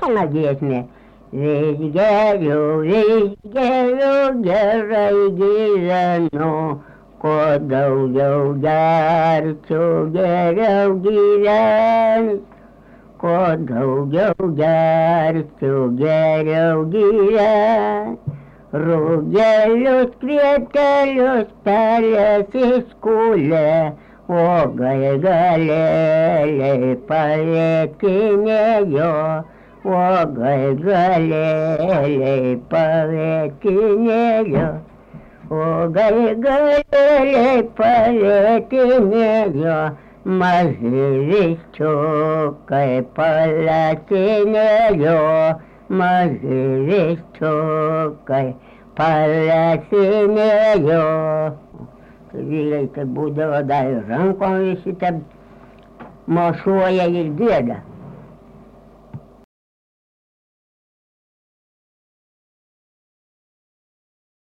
Ana giesmė. Vis geriau gerai gyvenu, kuo daugiau gerčiau geriau gyvenu. Kuo daugiau gerčiau geriau gyvenu. Rugelius, kvietelius, pelės iškūlė, uogai galėliai palėtinėjo, uogai galėliai palėtinėjo, uogai galėliai palėtinėjo, maži viščiukai palėtinėjo. Maži viščiukai palėtinėjo. Vyrai tai būdavo dar rankom visi ten mošuoja ir gieda.